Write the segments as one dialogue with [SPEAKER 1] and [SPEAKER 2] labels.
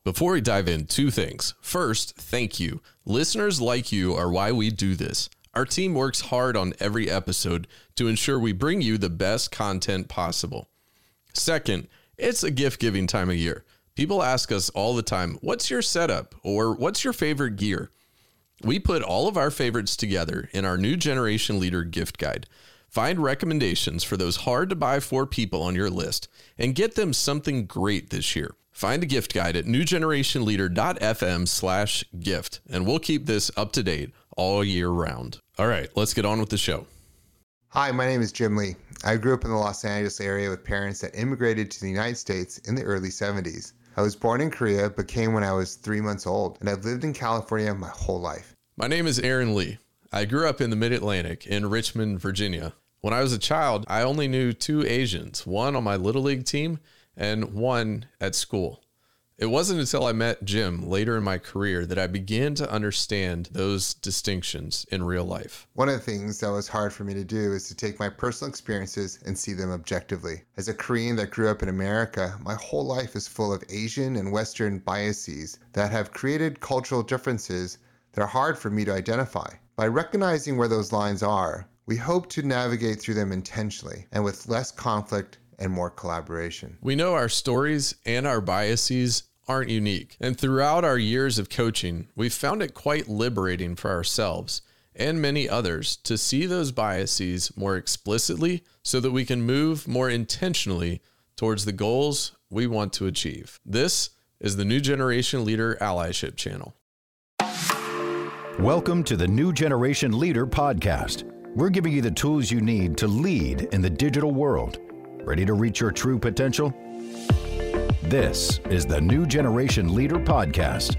[SPEAKER 1] Before we dive in, two things. First, thank you. Listeners like you are why we do this. Our team works hard on every episode to ensure we bring you the best content possible. Second, it's a gift-giving time of year. People ask us all the time, what's your setup or what's your favorite gear? We put all of our favorites together in our New Generation Leader gift guide. Find recommendations for those hard-to-buy-for people on your list and get them something great this year. Find the gift guide at newgenerationleader.fm/gift, and we'll keep this up to date all year round. All right, let's get on with the show.
[SPEAKER 2] Hi, my name is Jim Lee. I grew up in the Los Angeles area with parents that immigrated to the United States in the early 70s. I was born in Korea, but came when I was 3 months old, and I've lived in California my whole life.
[SPEAKER 1] My name is Aaron Lee. I grew up in the Mid-Atlantic in Richmond, Virginia. When I was a child, I only knew two Asians, one on my Little League team and one at school. It wasn't until I met Jim later in my career that I began to understand those distinctions in real life.
[SPEAKER 2] One of the things that was hard for me to do is to take my personal experiences and see them objectively. As a Korean that grew up in America, my whole life is full of Asian and Western biases that have created cultural differences that are hard for me to identify. By recognizing where those lines are, we hope to navigate through them intentionally and with less conflict and more collaboration.
[SPEAKER 1] We know our stories and our biases aren't unique. And throughout our years of coaching, we've found it quite liberating for ourselves and many others to see those biases more explicitly so that we can move more intentionally towards the goals we want to achieve. This is the New Generation Leader Allyship Channel.
[SPEAKER 3] Welcome to the New Generation Leader Podcast. We're giving you the tools you need to lead in the digital world. Ready to reach your true potential? This is the New Generation Leader Podcast.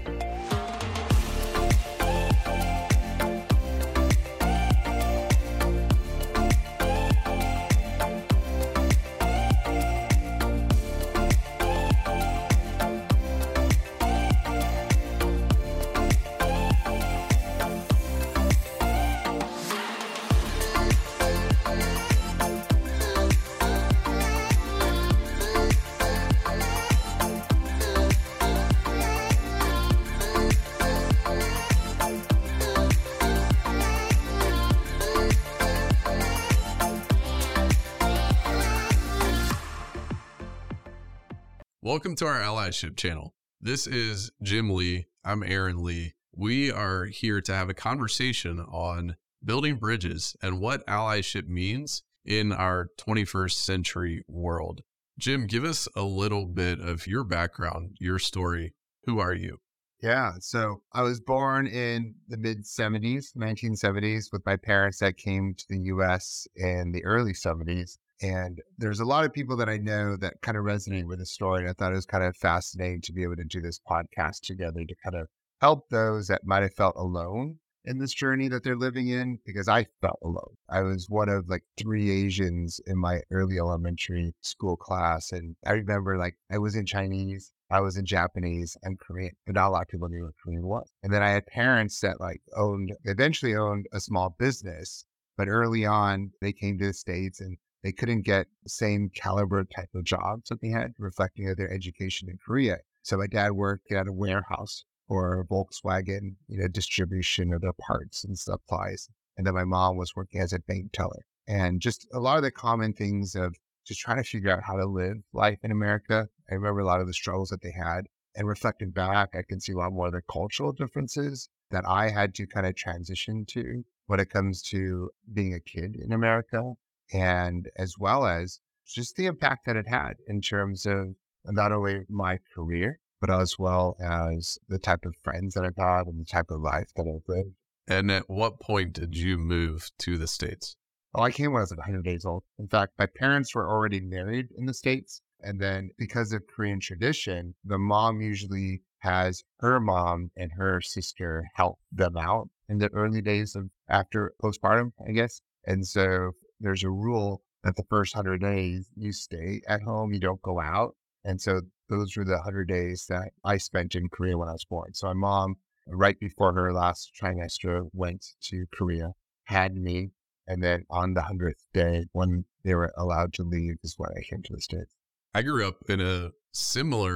[SPEAKER 1] Welcome to our Allyship Channel. This is Jim Lee. I'm Aaron Lee. We are here to have a conversation on building bridges and what allyship means in our 21st century world. Jim, give us a little bit of your background, your story. Who are you?
[SPEAKER 4] Yeah, so I was born in the mid-70s, 1970s, with my parents that came to the U.S. in the early 70s. And there's a lot of people that I know that kind of resonate with the story. And I thought it was kind of fascinating to be able to do this podcast together to kind of help those that might have felt alone in this journey that they're living in, because I felt alone. I was one of like 3 Asians in my early elementary school class. And I remember I was in Chinese, I was in Japanese and Korean, but not a lot of people knew what Korean was. And then I had parents that eventually owned a small business, but early on they came to the States and they couldn't get the same caliber type of jobs that they had, reflecting of their education in Korea. So my dad worked at a warehouse for Volkswagen, distribution of their parts and supplies. And then my mom was working as a bank teller. And just a lot of the common things of just trying to figure out how to live life in America. I remember a lot of the struggles that they had. And reflecting back, I can see a lot more of the cultural differences that I had to kind of transition to when it comes to being a kid in America. And as well as just the impact that it had in terms of not only my career, but as well as the type of friends that I've had and the type of life that I've lived.
[SPEAKER 1] And at what point did you move to the States?
[SPEAKER 4] Oh, I came when I was 100 days old. In fact, my parents were already married in the States. And then because of Korean tradition, the mom usually has her mom and her sister help them out in the early days of after postpartum, I guess. And so there's a rule that the first 100 days you stay at home, you don't go out. And so those were the 100 days that I spent in Korea when I was born. So my mom, right before her last trimester, went to Korea, had me. And then on the 100th day, when they were allowed to leave, is when I came to the States.
[SPEAKER 1] I grew up in a similar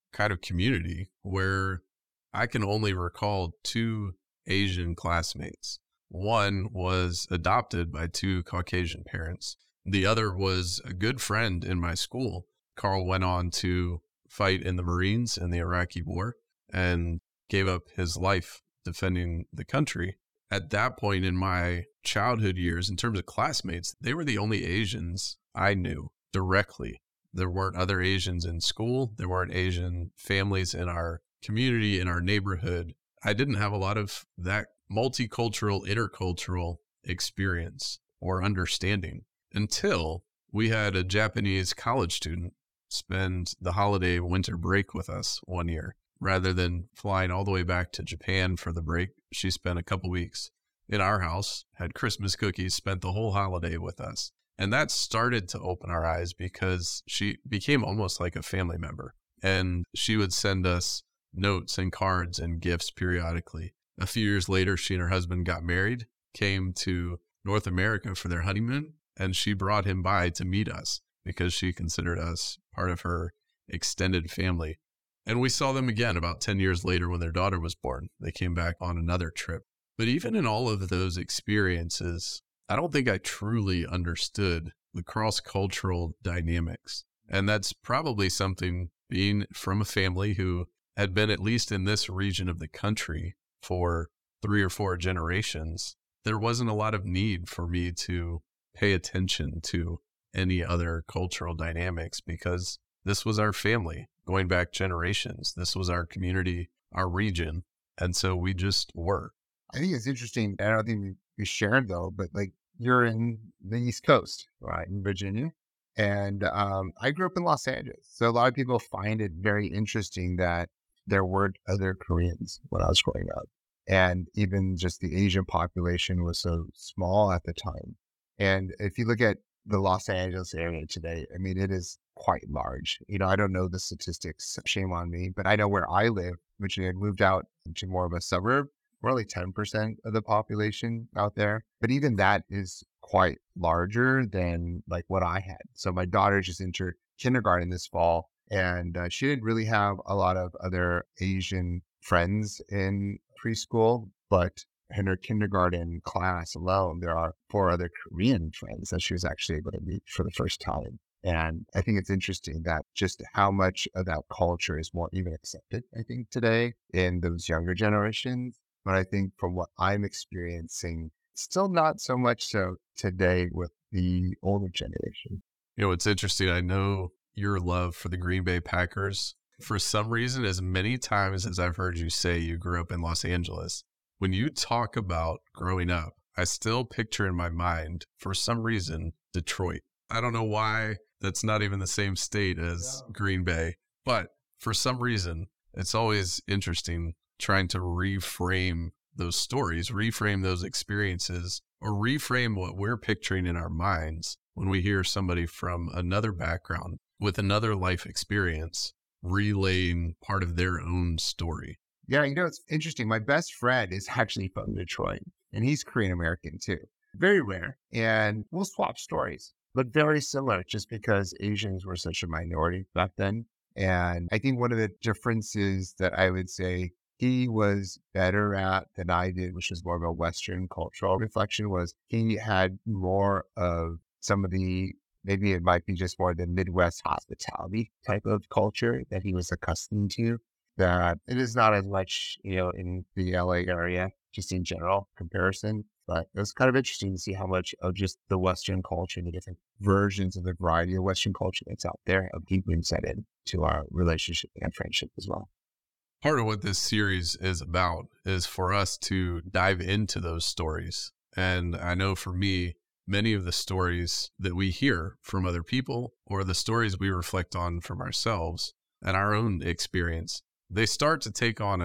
[SPEAKER 1] kind of community where I can only recall 2 Asian classmates. One was adopted by 2 Caucasian parents. The other was a good friend in my school. Carl went on to fight in the Marines in the Iraqi War and gave up his life defending the country. At that point in my childhood years, in terms of classmates, they were the only Asians I knew directly. There weren't other Asians in school. There weren't Asian families in our community, in our neighborhood. I didn't have a lot of that multicultural, intercultural experience or understanding until we had a Japanese college student spend the holiday winter break with us one year. Rather than flying all the way back to Japan for the break, she spent a couple weeks in our house, had Christmas cookies, spent the whole holiday with us. And that started to open our eyes because she became almost like a family member. And she would send us notes and cards and gifts periodically. A few years later, she and her husband got married, came to North America for their honeymoon, and she brought him by to meet us because she considered us part of her extended family. And we saw them again about 10 years later when their daughter was born. They came back on another trip. But even in all of those experiences, I don't think I truly understood the cross-cultural dynamics. And that's probably something, being from a family who had been at least in this region of the country for 3 or 4 generations, there wasn't a lot of need for me to pay attention to any other cultural dynamics because this was our family going back generations. This was our community, our region. And so we just were.
[SPEAKER 4] I think it's interesting. I don't think we shared though, but like you're in the East Coast, right? In Virginia. And I grew up in Los Angeles. So a lot of people find it very interesting that there weren't other Koreans when I was growing up. And even just the Asian population was so small at the time. And if you look at the Los Angeles area today, I mean, it is quite large. You know, I don't know the statistics, shame on me, but I know where I live, which had moved out to more of a suburb. We're only 10% of the population out there. But even that is quite larger than like what I had. So my daughter just entered kindergarten this fall, and she didn't really have a lot of other Asian friends in preschool, but in her kindergarten class alone, there are 4 other Korean friends that she was actually able to meet for the first time. And I think it's interesting that just how much of that culture is more even accepted, I think, today in those younger generations. But I think from what I'm experiencing, still not so much so today with the older generation.
[SPEAKER 1] You know, it's interesting. I know your love for the Green Bay Packers. For some reason, as many times as I've heard you say you grew up in Los Angeles, when you talk about growing up, I still picture in my mind, for some reason, Detroit. I don't know why that's not even the same state as Green Bay, but for some reason, it's always interesting trying to reframe those stories, reframe those experiences, or reframe what we're picturing in our minds when we hear somebody from another background with another life experience relaying part of their own story.
[SPEAKER 4] Yeah, you know, it's interesting. My best friend is actually from Detroit, and he's Korean American too. Very rare. And we'll swap stories, but very similar just because Asians were such a minority back then. And I think one of the differences that I would say he was better at than I did, which is more of a Western cultural reflection, was he had more of some of the, maybe it might be just more the Midwest hospitality type of culture that he was accustomed to. That it is not as much, you know, in the LA area, just in general comparison. But it was kind of interesting to see how much of just the Western culture, the different versions of the variety of Western culture that's out there, of deep insight into our relationship and friendship as well.
[SPEAKER 1] Part of what this series is about is for us to dive into those stories. And I know for me, many of the stories that we hear from other people or the stories we reflect on from ourselves and our own experience, they start to take on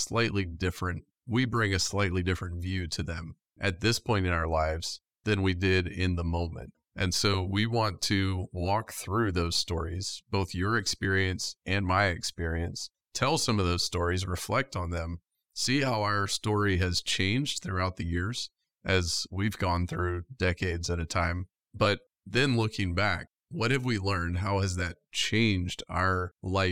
[SPEAKER 1] we bring a slightly different view to them at this point in our lives than we did in the moment. And so we want to walk through those stories, both your experience and my experience, tell some of those stories, reflect on them, see how our story has changed throughout the years as we've gone through decades at a time. But then looking back, what have we learned? How has that changed our life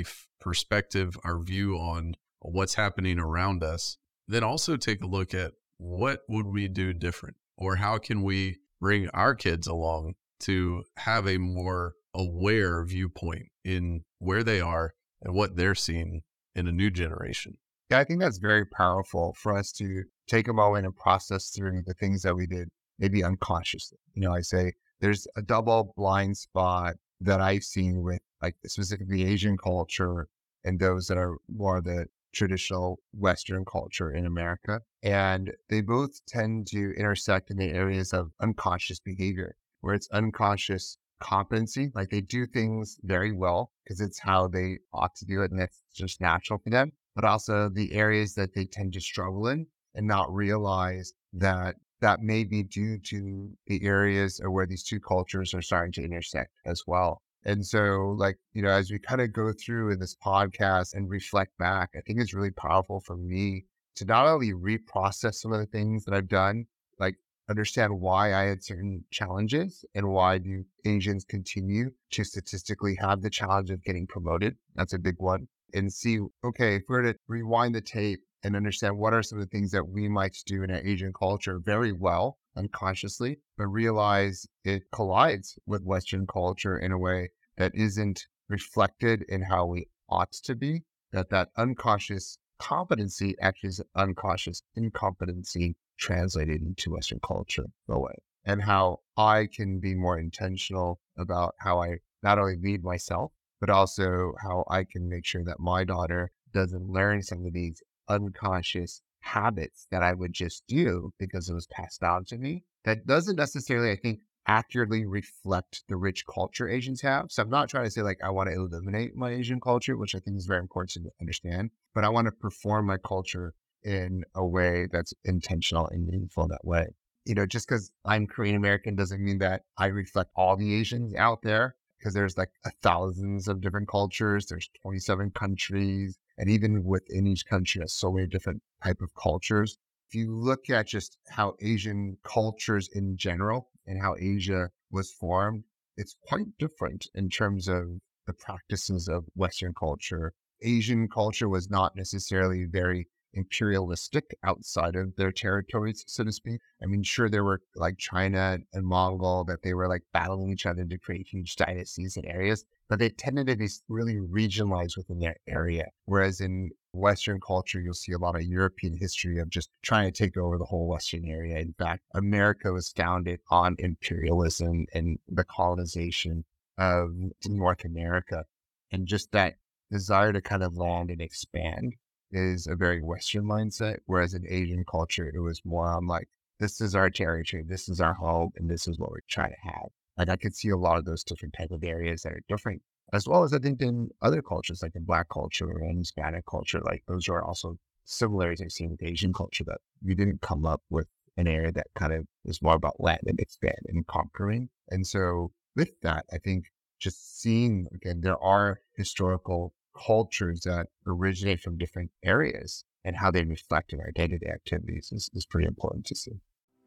[SPEAKER 1] perspective, our view on what's happening around us, then also take a look at what would we do different, or how can we bring our kids along to have a more aware viewpoint in where they are and what they're seeing in a new generation.
[SPEAKER 4] Yeah, I think that's very powerful for us to take a moment and process through the things that we did, maybe unconsciously. I say there's a double blind spot that I've seen with like specifically Asian culture and those that are more the traditional Western culture in America. And they both tend to intersect in the areas of unconscious behavior, where it's unconscious competency. Like they do things very well because it's how they ought to do it and that's just natural for them. But also the areas that they tend to struggle in and not realize that may be due to the areas where these two cultures are starting to intersect as well. And so as we kind of go through in this podcast and reflect back, I think it's really powerful for me to not only reprocess some of the things that I've done, like understand why I had certain challenges and why do Asians continue to statistically have the challenge of getting promoted. That's a big one. And see, okay, if we're to rewind the tape and understand what are some of the things that we might do in our Asian culture very well, unconsciously, but realize it collides with Western culture in a way that isn't reflected in how we ought to be, that unconscious competency actually is unconscious incompetency translated into Western culture away, and how I can be more intentional about how I not only lead myself, but also how I can make sure that my daughter doesn't learn some of these unconscious habits that I would just do because it was passed down to me. That doesn't necessarily, I think, accurately reflect the rich culture Asians have. So I'm not trying to say I want to eliminate my Asian culture, which I think is very important to understand, but I want to perform my culture in a way that's intentional and meaningful in that way. Just because I'm Korean American doesn't mean that I reflect all the Asians out there, because there's thousands of different cultures. There's 27 countries. And even within each country, there's so many different type of cultures. If you look at just how Asian cultures in general and how Asia was formed, it's quite different in terms of the practices of Western culture. Asian culture was not necessarily very imperialistic outside of their territories, so to speak. I mean, sure, there were China and Mongol that they were battling each other to create huge dynasties and areas, but they tended to be really regionalized within their area. Whereas in Western culture, you'll see a lot of European history of just trying to take over the whole Western area. In fact, America was founded on imperialism and the colonization of North America. And just that desire to kind of land and expand is a very Western mindset. Whereas in Asian culture, it was more on this is our territory, this is our home, and this is what we're trying to have. I could see a lot of those different type of areas that are different, as well as I think in other cultures, like in Black culture and Hispanic culture, those are also similarities I've seen with Asian culture, that we didn't come up with an area that kind of is more about land and expand and conquering. And so with that, I think just seeing, again, there are historical cultures that originate from different areas and how they reflect in our day-to-day activities is pretty important to see.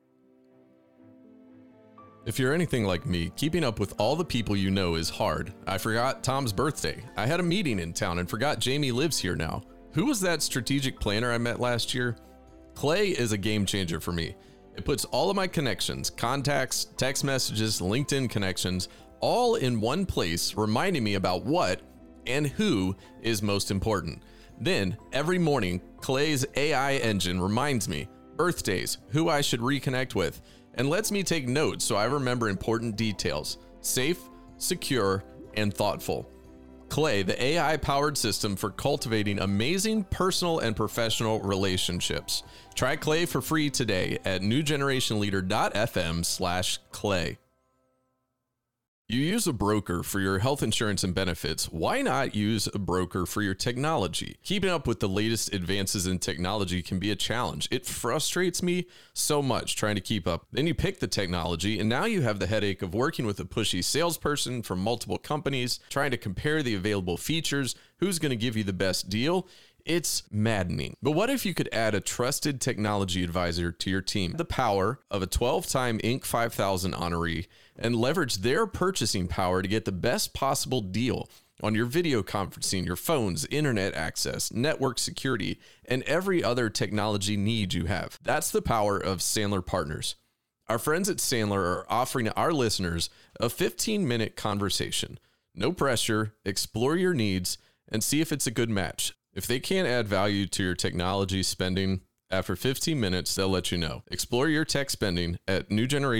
[SPEAKER 1] If you're anything like me, keeping up with all the people you know is hard. I forgot Tom's birthday. I had a meeting in town and forgot Jamie lives here now. Who was that strategic planner I met last year? Clay is a game changer for me. It puts all of my connections, contacts, text messages, LinkedIn connections, all in one place, reminding me about what and who is most important. Then, every morning, Clay's AI engine reminds me birthdays, who I should reconnect with, and lets me take notes so I remember important details. Safe, secure, and thoughtful. Clay, the AI-powered system for cultivating amazing personal and professional relationships. Try Clay for free today at newgenerationleader.fm/Clay. You use a broker for your health insurance and benefits. Why not use a broker for your technology? Keeping up with the latest advances in technology can be a challenge. It frustrates me so much trying to keep up. Then you pick the technology, and now you have the headache of working with a pushy salesperson from multiple companies, trying to compare the available features, who's going to give you the best deal. It's maddening. But what if you could add a trusted technology advisor to your team? The power of a 12-time Inc. 5000 honoree and leverage their purchasing power to get the best possible deal. on your video conferencing, your phones, internet access, network security, and every other technology need you have. That's the power of Sandler Partners. Our friends at Sandler are offering our listeners a 15-minute conversation. No pressure, explore your needs, and see if it's a good match. If they can't add value to your technology spending, after 15 minutes, they'll let you know. Explore your tech spending at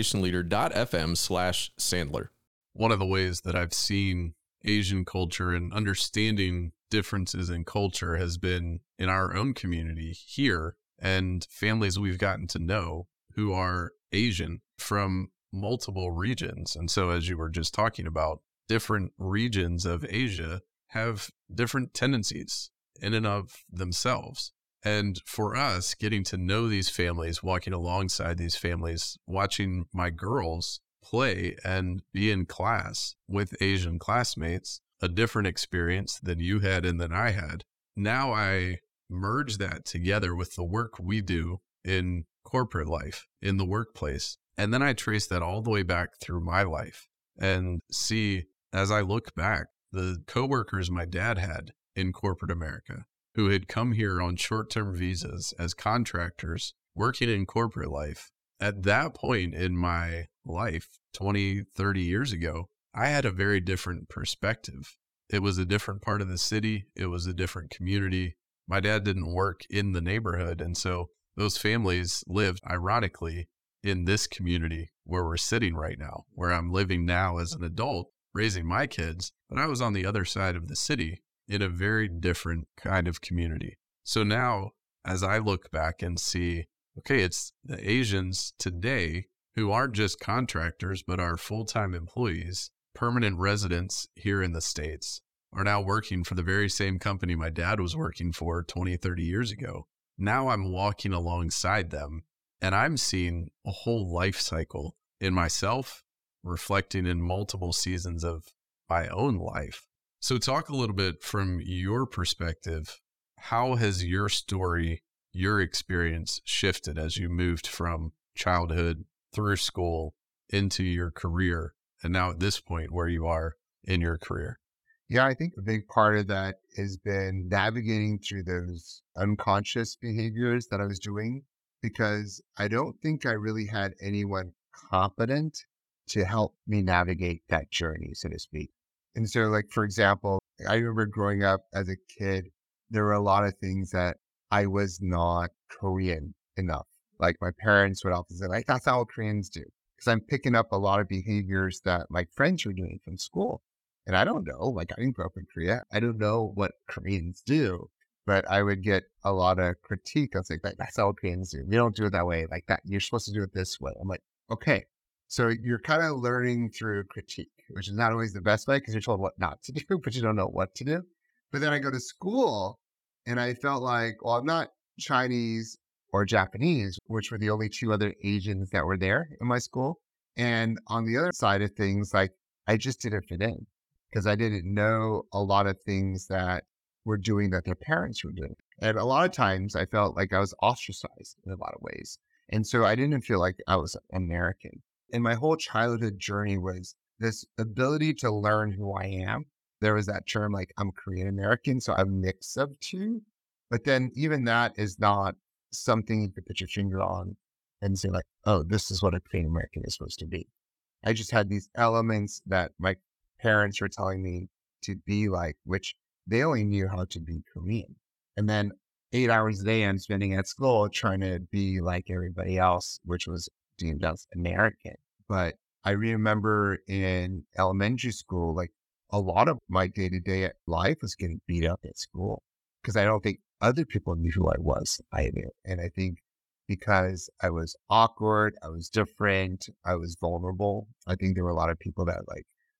[SPEAKER 1] newgenerationleader.fm/Sandler.
[SPEAKER 5] One of the ways that I've seen Asian culture and understanding differences in culture has been in our own community here and families we've gotten to know who are Asian from multiple regions. And so, as you were just talking about, different regions of Asia have different tendencies in and of themselves. And for us, getting to know these families, walking alongside these families, watching my girls play and be in class with Asian classmates, a different experience than you had and than I had. Now I merge that together with the work we do in corporate life, in the workplace. And then I trace that all the way back through my life and see, as I look back, the coworkers my dad had in corporate America who had come here on short-term visas as contractors working in corporate life. At that point in my life, 20, 30 years ago, I had a very different perspective. It was a different part of the city. It was a different community. My dad didn't work in the neighborhood. And so those families lived, ironically, in this community where we're sitting right now, where I'm living now as an adult, raising my kids. But I was on the other side of the city in a very different kind of community. So now, as I look back and see, okay, it's the Asians today who aren't just contractors, but are full-time employees, permanent residents here in the States, are now working for the very same company my dad was working for 20, 30 years ago. Now I'm walking alongside them, and I'm seeing a whole life cycle in myself, reflecting in multiple seasons of my own life. So talk a little bit from your perspective. How has your story, your experience shifted as you moved from childhood through school into your career and now at this point where you are in your career?
[SPEAKER 4] Yeah, I think a big part of that has been navigating through those unconscious behaviors that I was doing, because I don't think I really had anyone competent to help me navigate that journey, so to speak. And so, like, for example, I remember growing up as a kid, there were a lot of things that I was not Korean enough. Like, my parents would often say, like, that's not what Koreans do. Because I'm picking up a lot of behaviors that my friends were doing from school. And I don't know, like, I didn't grow up in Korea. I don't know what Koreans do, but I would get a lot of critique. I was like, that's not what Koreans do. We don't do it that way, like that. You're supposed to do it this way. I'm like, okay. So you're kind of learning through critique, which is not always the best way because you're told what not to do, but you don't know what to do. But then I go to school and I felt like, well, I'm not Chinese or Japanese, which were the only two other Asians that were there in my school. And on the other side of things, like, I just didn't fit in because I didn't know a lot of things that were doing that their parents were doing. And a lot of times I felt like I was ostracized in a lot of ways. And so I didn't feel like I was American. And my whole childhood journey was this ability to learn who I am. There was that term, like, I'm Korean American, so I'm a mix of two. But then even that is not something you could put your finger on and say, like, oh, this is what a Korean American is supposed to be. I just had these elements that my parents were telling me to be like, which they only knew how to be Korean. And then 8 hours a day I'm spending at school trying to be like everybody else, which was deemed as American. But I remember in elementary school, like, a lot of my day-to-day life was getting beat up at school because I don't think other people knew who I was either. And I think because I was awkward, I was different, I was vulnerable, I think there were a lot of people that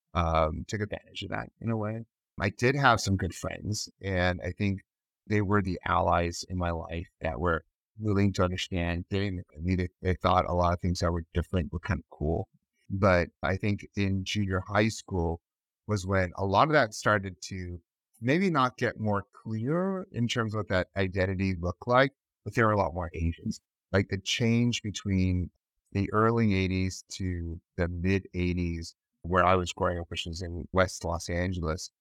[SPEAKER 4] took advantage of that in a way. I did have some good friends, and I think they were the allies in my life that were willing to understand. They thought a lot of things that were different were kind of cool. But I think in junior high school was when a lot of that started to maybe not get more clear in terms of what that identity looked like, but there were a lot more Asians. Like, the change between the early 80s to the mid 80s, where I was growing up, which was in West Los Angeles,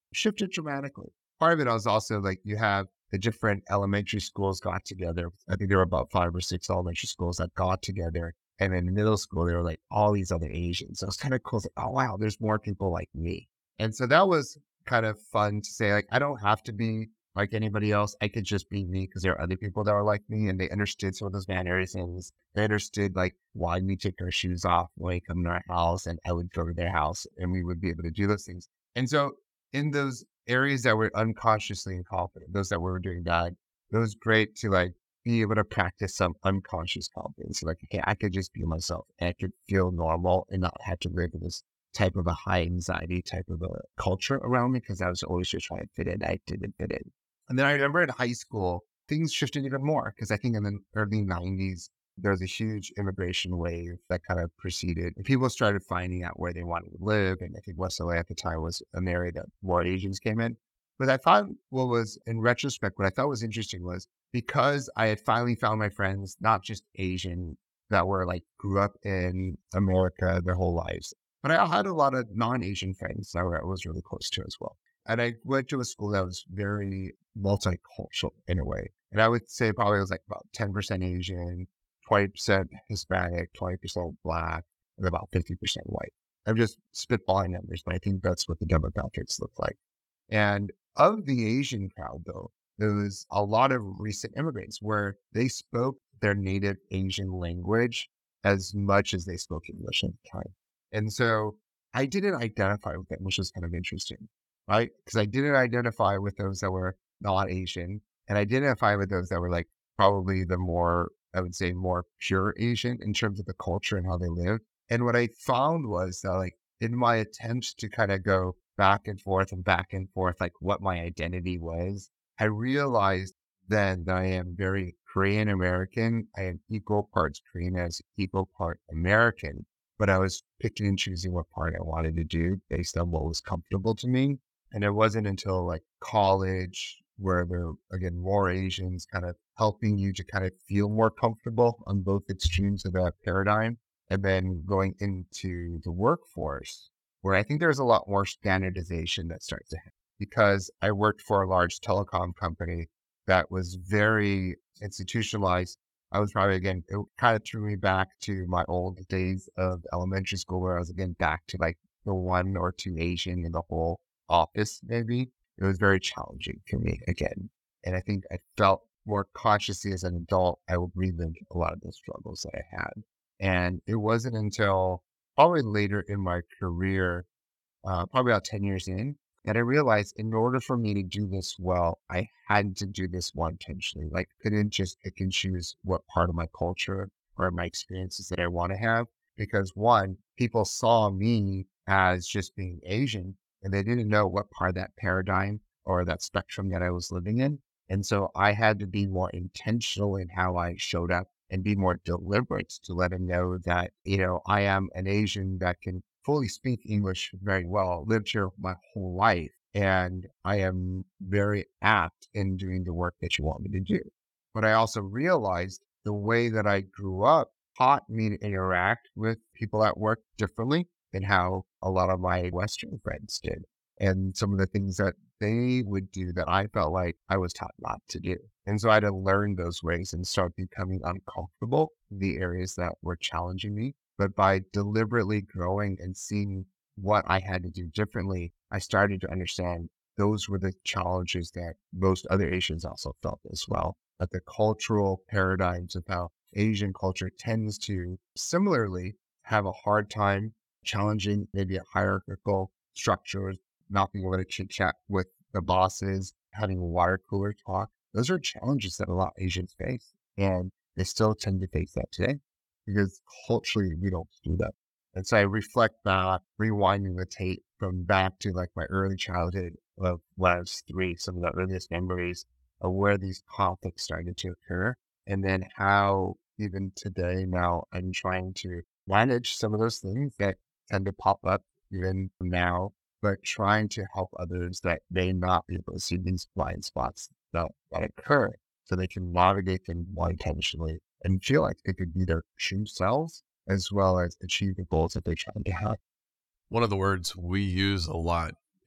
[SPEAKER 4] shifted dramatically. Part of it was also like you have the different elementary schools got together. I think there were about 5 or 6 elementary schools that got together. And in middle school, there were like all these other Asians. So it's kind of cool. It's like, oh, wow, there's more people like me. And so that was kind of fun to say, like, I don't have to be like anybody else. I could just be me because there are other people that are like me and they understood some of those mannerisms. They understood like why we take our shoes off when we come to our house, and I would go to their house and we would be able to do those things. And so in those areas that were unconsciously incompetent, those that were doing bad, it was great to like be able to practice some unconscious confidence. Like, hey, I could just be myself and I could feel normal and not have to live in this type of a high anxiety type of a culture around me because I was always just trying to fit in. I didn't fit in. And then I remember in high school, things shifted even more because I think in the early 90s, there was a huge immigration wave that kind of proceeded. And people started finding out where they wanted to live. And I think West LA at the time was an area that more Asians came in. But I thought what was, in retrospect, what I thought was interesting was because I had finally found my friends, not just Asian, that were like grew up in America their whole lives, but I had a lot of non-Asian friends that I was really close to as well. And I went to a school that was very multicultural in a way. And I would say probably it was like about 10% Asian, 20% Hispanic, 20% Black, and about 50% white. I'm just spitballing numbers, but I think that's what the demographics look like. And of the Asian crowd, though, there was a lot of recent immigrants where they spoke their native Asian language as much as they spoke English at the time. And so I didn't identify with them, which was kind of interesting, right? Because I didn't identify with those that were not Asian, and I identify with those that were like probably the more, I would say, more pure Asian in terms of the culture and how they live. And what I found was that like in my attempts to kind of go back and forth, like what my identity was, I realized then that I am very Korean American. I am equal parts Korean as equal part American, but I was picking and choosing what part I wanted to do based on what was comfortable to me. And it wasn't until like college where there were, again, more Asians kind of helping you to kind of feel more comfortable on both extremes of that paradigm. And then going into the workforce, where I think there's a lot more standardization that starts to happen. Because I worked for a large telecom company that was very institutionalized. I was probably, again, it kind of threw me back to my old days of elementary school where I was, again, back to like the 1 or 2 Asian in the whole office, maybe. It was very challenging for me again. And I think I felt more consciously as an adult, I would relive a lot of the struggles that I had. And it wasn't until probably later in my career, probably about 10 years in, that I realized in order for me to do this well, I had to do this more intentionally. Like, couldn't just pick and choose what part of my culture or my experiences that I want to have. Because one, people saw me as just being Asian and they didn't know what part of that paradigm or that spectrum that I was living in. And so I had to be more intentional in how I showed up and be more deliberate to let them know that, I am an Asian that can fully speak English very well, lived here my whole life, and I am very apt in doing the work that you want me to do. But I also realized the way that I grew up taught me to interact with people at work differently than how a lot of my Western friends did. And some of the things that they would do that I felt like I was taught not to do. And so I had to learn those ways and start becoming uncomfortable in the areas that were challenging me. But by deliberately growing and seeing what I had to do differently, I started to understand those were the challenges that most other Asians also felt as well. That the cultural paradigms of how Asian culture tends to similarly have a hard time challenging maybe a hierarchical structure, not being able to chit chat with the bosses, having water cooler talk. Those are challenges that a lot of Asians face. And they still tend to face that today because culturally we don't do that. And so I reflect back, rewinding the tape from back to like my early childhood of when I was 3, some of the earliest memories of where these conflicts started to occur. And then how even today now I'm trying to manage some of those things that tend to pop up even now, but trying to help others that may not be able to see these blind spots that occur so they can navigate them more intentionally and feel like they could be their true selves as well as achieve the goals that they're trying to have.
[SPEAKER 5] One of the words we use a lot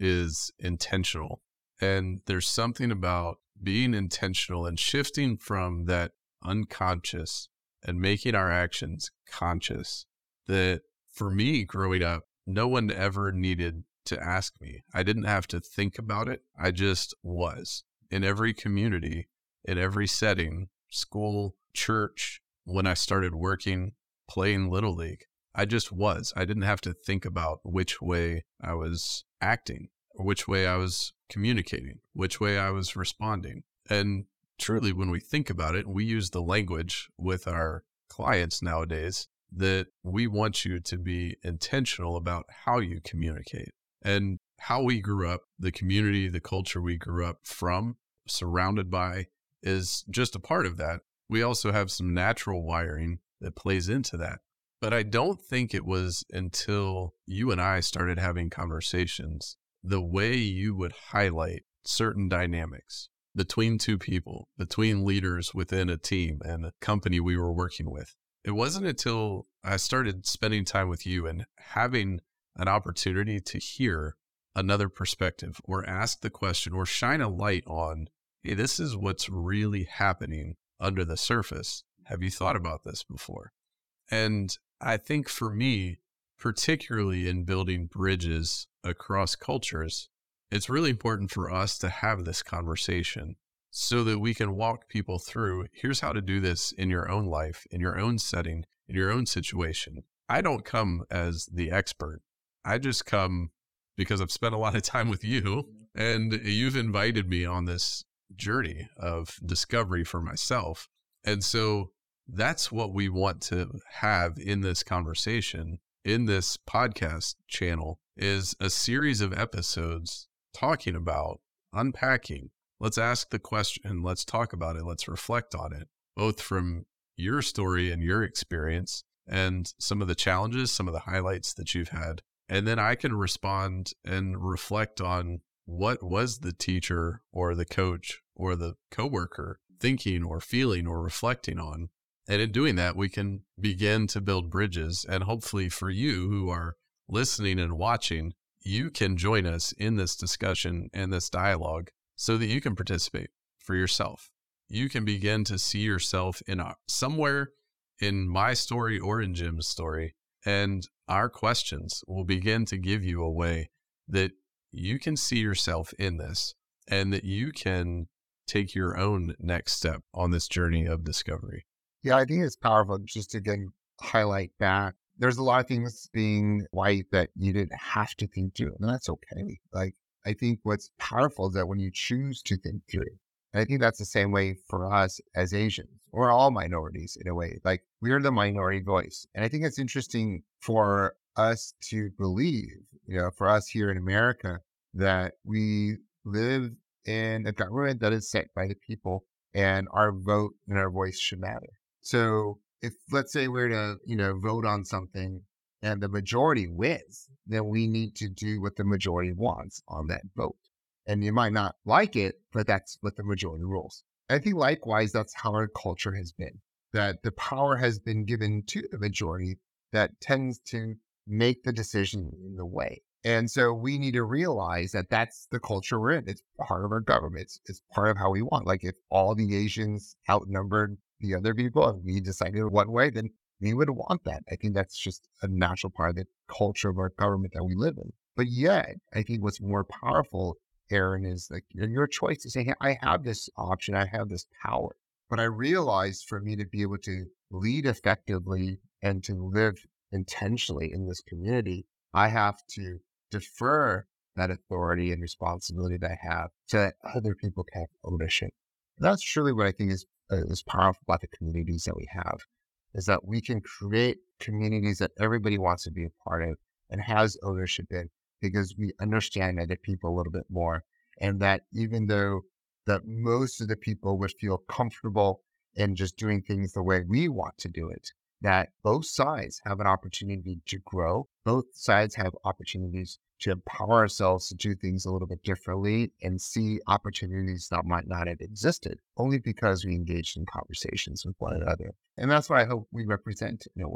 [SPEAKER 5] is intentional. And there's something about being intentional and shifting from that unconscious and making our actions conscious that for me growing up, no one ever needed to ask me. I didn't have to think about it. I just was. In every community, in every setting, school, church, when I started working, playing Little League, I just was. I didn't have to think about which way I was acting or which way I was communicating, which way I was responding. And truly, when we think about it, we use the language with our clients nowadays that we want you to be intentional about how you communicate. And how we grew up, the community, the culture we grew up from, surrounded by, is just a part of that. We also have some natural wiring that plays into that. But I don't think it was until you and I started having conversations, the way you would highlight certain dynamics between two people, between leaders within a team and a company we were working with. It wasn't until I started spending time with you and having an opportunity to hear another perspective or ask the question or shine a light on, hey, this is what's really happening under the surface. Have you thought about this before? And I think for me, particularly in building bridges across cultures, it's really important for us to have this conversation so that we can walk people through, here's how to do this in your own life, in your own setting, in your own situation. I don't come as the expert. I just come because I've spent a lot of time with you and you've invited me on this journey of discovery for myself. And so that's what we want to have in this conversation, in this podcast channel, is a series of episodes talking about unpacking. Let's ask the question. Let's talk about it. Let's reflect on it, both from your story and your experience and some of the challenges, some of the highlights that you've had. And then I can respond and reflect on what was the teacher or the coach or the coworker thinking or feeling or reflecting on. And in doing that, we can begin to build bridges. And hopefully for you who are listening and watching, you can join us in this discussion and this dialogue so that you can participate for yourself. You can begin to see yourself in somewhere in my story or in Jim's story. And our questions will begin to give you a way that you can see yourself in this and that you can take your own next step on this journey of discovery.
[SPEAKER 4] Yeah, I think it's powerful just to again highlight that there's a lot of things being white that you didn't have to think through, and that's okay. Like, I think what's powerful is that when you choose to think through, and I think that's the same way for us as Asians or all minorities in a way, like we're the minority voice. And I think it's interesting for us to believe, for us here in America, that we live in a government that is set by the people and our vote and our voice should matter. So if, let's say we're to, vote on something and the majority wins, then we need to do what the majority wants on that vote. And you might not like it, but that's what the majority rules. I think likewise, that's how our culture has been, that the power has been given to the majority that tends to make the decision in the way. And so we need to realize that that's the culture we're in. It's part of our government. It's part of how we want. Like if all the Asians outnumbered the other people and we decided one way, then we would want that. I think that's just a natural part of the culture of our government that we live in. But yet, I think what's more powerful, Aaron, is like your choice to say, hey, I have this option, I have this power. But I realized for me to be able to lead effectively and to live intentionally in this community, I have to defer that authority and responsibility that I have so that other people can have ownership. And that's truly what I think is powerful about the communities that we have, is that we can create communities that everybody wants to be a part of and has ownership in, because we understand other people a little bit more. And that even though that most of the people would feel comfortable in just doing things the way we want to do it, that both sides have an opportunity to grow. Both sides have opportunities to empower ourselves to do things a little bit differently and see opportunities that might not have existed only because we engaged in conversations with one another. And that's what I hope we represent in a way.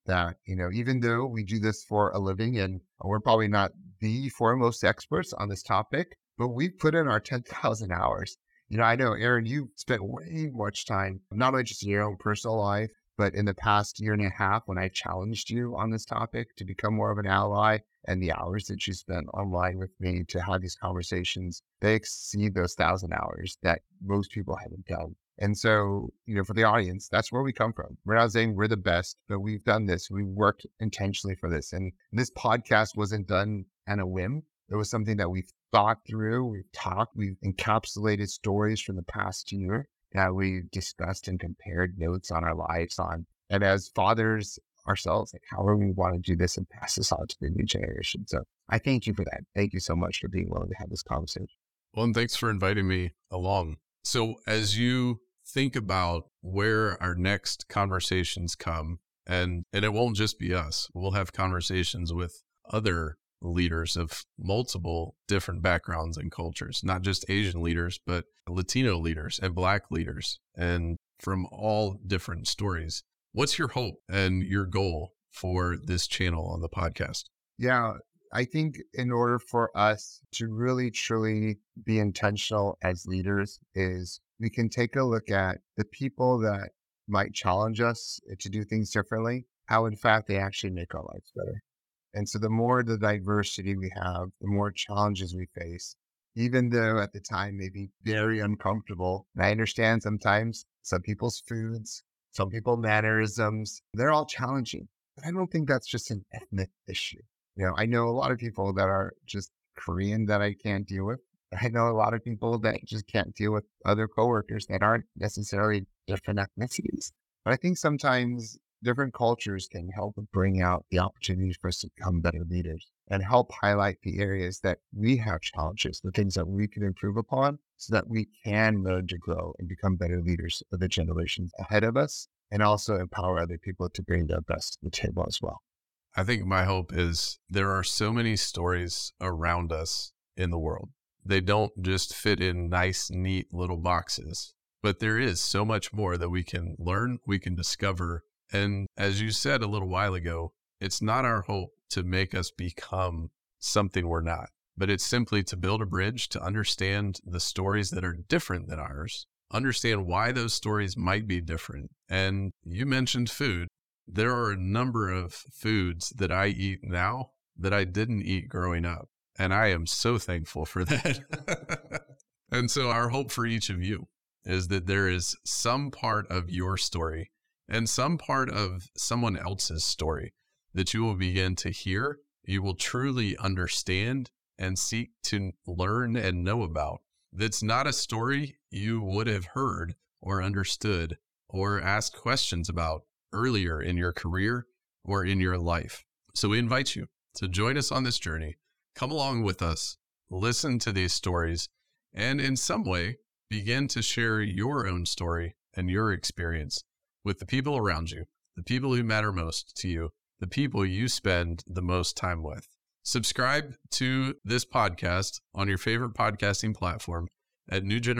[SPEAKER 4] that, even though we do this for a living and we're probably not the foremost experts on this topic, but we put in our 10,000 hours. I know, Aaron, you spent way much time, not only just in your own personal life, but in the past year and a half when I challenged you on this topic to become more of an ally, and the hours that you spent online with me to have these conversations, they exceed those 1,000 hours that most people haven't done. And so, for the audience, that's where we come from. We're not saying we're the best, but we've done this. We worked intentionally for this. And this podcast wasn't done on a whim. It was something that we've thought through, we've talked, we've encapsulated stories from the past year that we've discussed and compared notes on our lives on. And as fathers ourselves, how do we want to do this and pass this on to the new generation? So I thank you for that. Thank you so much for being willing to have this conversation.
[SPEAKER 5] Well, and thanks for inviting me along. So as you think about where our next conversations come, and it won't just be us, we'll have conversations with other leaders of multiple different backgrounds and cultures, not just Asian leaders, but Latino leaders and Black leaders, and from all different stories. What's your hope and your goal for this channel on the podcast?
[SPEAKER 4] Yeah, I think in order for us to really, truly be intentional as leaders is we can take a look at the people that might challenge us to do things differently, how in fact they actually make our lives better. And so the more the diversity we have, the more challenges we face, even though at the time may be very uncomfortable. And I understand sometimes some people's foods, some people's mannerisms, they're all challenging. But I don't think that's just an ethnic issue. I know a lot of people that are just Korean that I can't deal with. I know a lot of people that just can't deal with other coworkers that aren't necessarily different ethnicities. But I think sometimes different cultures can help bring out the opportunities for us to become better leaders and help highlight the areas that we have challenges, the things that we can improve upon so that we can learn to grow and become better leaders for the generations ahead of us, and also empower other people to bring their best to the table as well.
[SPEAKER 5] I think my hope is there are so many stories around us in the world. They don't just fit in nice, neat little boxes, but there is so much more that we can learn, we can discover. And as you said a little while ago, it's not our hope to make us become something we're not, but it's simply to build a bridge to understand the stories that are different than ours, understand why those stories might be different. And you mentioned food. There are a number of foods that I eat now that I didn't eat growing up. And I am so thankful for that. And so our hope for each of you is that there is some part of your story and some part of someone else's story that you will begin to hear, you will truly understand and seek to learn and know about. That's not a story you would have heard or understood or asked questions about earlier in your career or in your life. So we invite you to join us on this journey. Come along with us, listen to these stories, and in some way, begin to share your own story and your experience with the people around you, the people who matter most to you, the people you spend the most time with. Subscribe to this podcast on your favorite podcasting platform at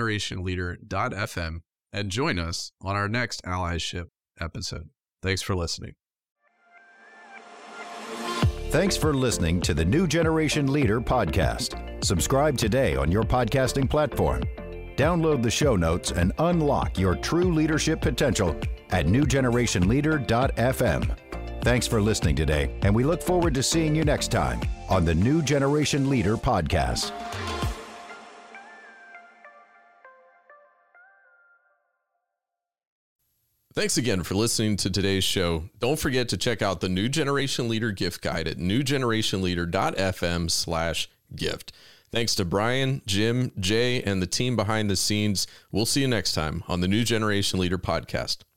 [SPEAKER 5] newgenerationleader.fm and join us on our next allyship episode. Thanks for listening.
[SPEAKER 3] Thanks for listening to the New Generation Leader podcast. Subscribe today on your podcasting platform. Download the show notes and unlock your true leadership potential at newgenerationleader.fm. Thanks for listening today, and we look forward to seeing you next time on the New Generation Leader podcast.
[SPEAKER 1] Thanks again for listening to today's show. Don't forget to check out the New Generation Leader gift guide at newgenerationleader.fm/gift. Thanks to Brian, Jim, Jay, and the team behind the scenes. We'll see you next time on the New Generation Leader podcast.